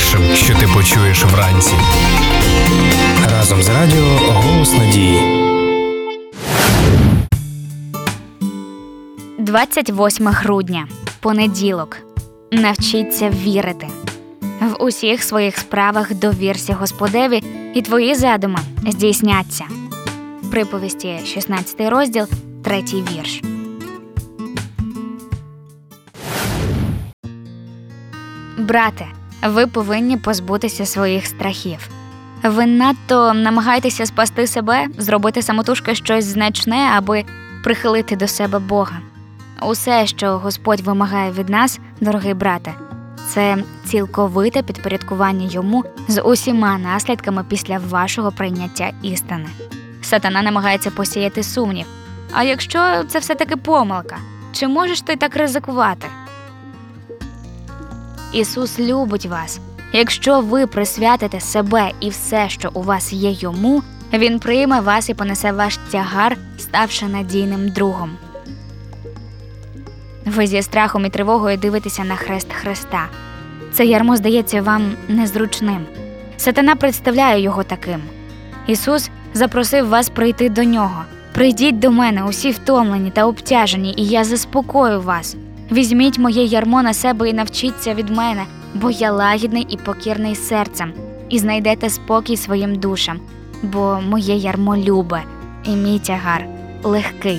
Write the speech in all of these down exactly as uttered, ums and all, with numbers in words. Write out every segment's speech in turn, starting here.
першим, що ти почуєш вранці. Разом з радіо «Голос надії». двадцять восьме грудня. Понеділок. Навчіться вірити. В усіх своїх справах довірся Господеві, і твої задуми здійсняться. Приповісті, шістнадцятий розділ, третій вірш. Брате, ви повинні позбутися своїх страхів. Ви надто намагаєтеся спасти себе, зробити самотужки щось значне, аби прихилити до себе Бога. Усе, що Господь вимагає від нас, дорогий брате, це цілковите підпорядкування Йому з усіма наслідками після вашого прийняття істини. Сатана намагається посіяти сумнів. А якщо це все-таки помилка, чи можеш ти так ризикувати? Ісус любить вас. Якщо ви присвятите себе і все, що у вас є Йому, Він прийме вас і понесе ваш тягар, ставши надійним другом. Ви зі страхом і тривогою дивитеся на хрест Христа. Це ярмо здається вам незручним. Сатана представляє його таким. Ісус запросив вас прийти до Нього. «Прийдіть до мене, усі втомлені та обтяжені, і я заспокою вас. Візьміть моє ярмо на себе і навчіться від мене, бо я лагідний і покірний серцем, і знайдете спокій своїм душам, бо моє ярмо любе, і мій тягар легкий».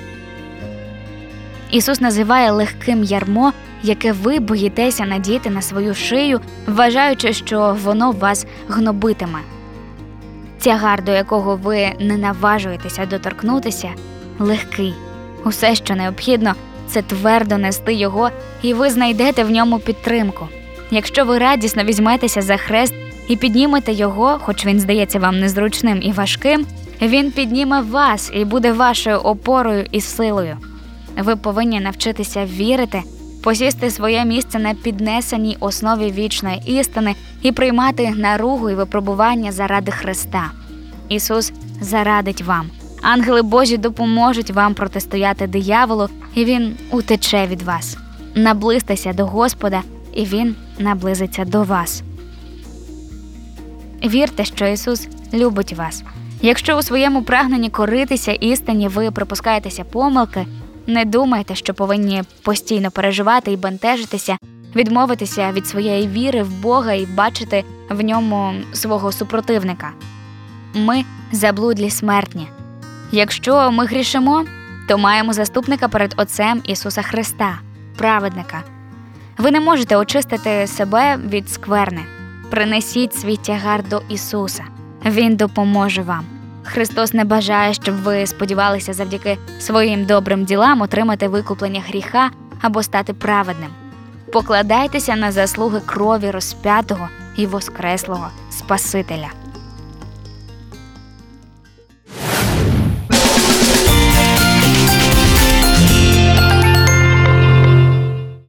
Ісус називає легким ярмо, яке ви боїтеся надіти на свою шию, вважаючи, що воно вас гнобитиме. Тягар, до якого ви не наважуєтеся доторкнутися, легкий. Усе, що необхідно, це твердо нести його, і ви знайдете в ньому підтримку. Якщо ви радісно візьметеся за хрест і піднімете його, хоч він здається вам незручним і важким, він підніме вас і буде вашою опорою і силою. Ви повинні навчитися вірити, посісти своє місце на піднесеній основі вічної істини і приймати наругу і випробування заради Христа. Ісус зарадить вам. Ангели Божі допоможуть вам протистояти дияволу, і він утече від вас. Наблизьтеся до Господа, і він наблизиться до вас. Вірте, що Ісус любить вас. Якщо у своєму прагненні коритися істині ви припускаєтеся помилки, не думайте, що повинні постійно переживати і бентежитися, відмовитися від своєї віри в Бога і бачити в ньому свого супротивника. Ми заблудлі смертні. Якщо ми грішимо, то маємо заступника перед Отцем Ісуса Христа, праведника. Ви не можете очистити себе від скверни. Принесіть свій тягар до Ісуса. Він допоможе вам. Христос не бажає, щоб ви сподівалися завдяки своїм добрим ділам отримати викуплення гріха або стати праведним. Покладайтеся на заслуги крові розп'ятого і воскреслого Спасителя.